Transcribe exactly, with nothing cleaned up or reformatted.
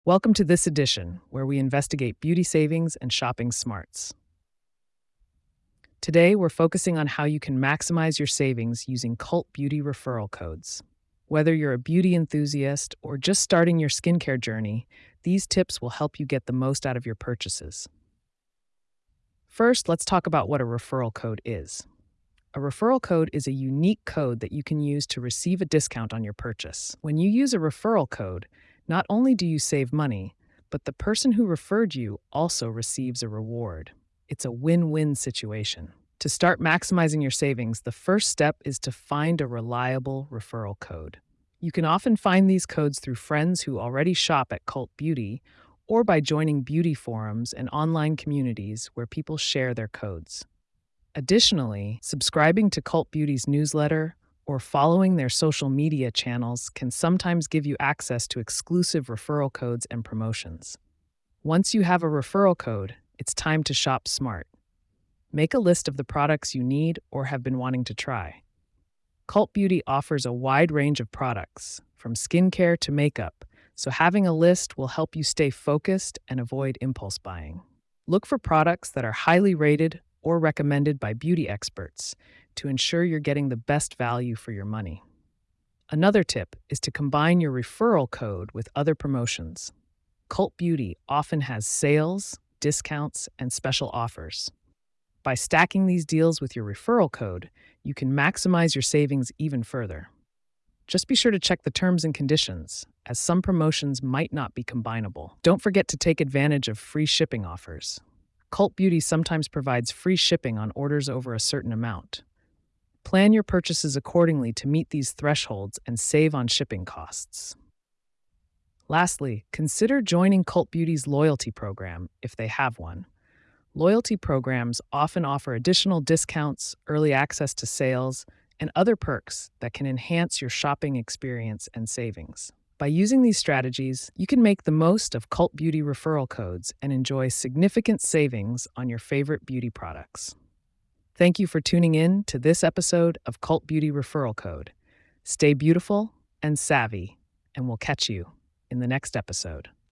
Welcome to this edition, where we investigate beauty savings and shopping smarts. Today, we're focusing on how you can maximize your savings using Cult Beauty referral codes. Whether you're a beauty enthusiast or just starting your skincare journey, these tips will help you get the most out of your purchases. First, let's talk about what a referral code is. A referral code is a unique code that you can use to receive a discount on your purchase. When you use a referral code, not only do you save money, but the person who referred you also receives a reward. It's a win-win situation. To start maximizing your savings, the first step is to find a reliable referral code. You can often find these codes through friends who already shop at Cult Beauty or by joining beauty forums and online communities where people share their codes. Additionally, subscribing to Cult Beauty's newsletter or following their social media channels can sometimes give you access to exclusive referral codes and promotions. Once you have a referral code, it's time to shop smart. Make a list of the products you need or have been wanting to try. Cult Beauty offers a wide range of products, from skincare to makeup, so having a list will help you stay focused and avoid impulse buying. Look for products that are highly rated or recommended by beauty experts to ensure you're getting the best value for your money. Another tip is to combine your referral code with other promotions. Cult Beauty often has sales, discounts, and special offers. By stacking these deals with your referral code, you can maximize your savings even further. Just be sure to check the terms and conditions, as some promotions might not be combinable. Don't forget to take advantage of free shipping offers. Cult Beauty sometimes provides free shipping on orders over a certain amount. Plan your purchases accordingly to meet these thresholds and save on shipping costs. Lastly, consider joining Cult Beauty's loyalty program if they have one. Loyalty programs often offer additional discounts, early access to sales, and other perks that can enhance your shopping experience and savings. By using these strategies, you can make the most of Cult Beauty referral codes and enjoy significant savings on your favorite beauty products. Thank you for tuning in to this episode of Cult Beauty Referral Code. Stay beautiful and savvy, and we'll catch you in the next episode.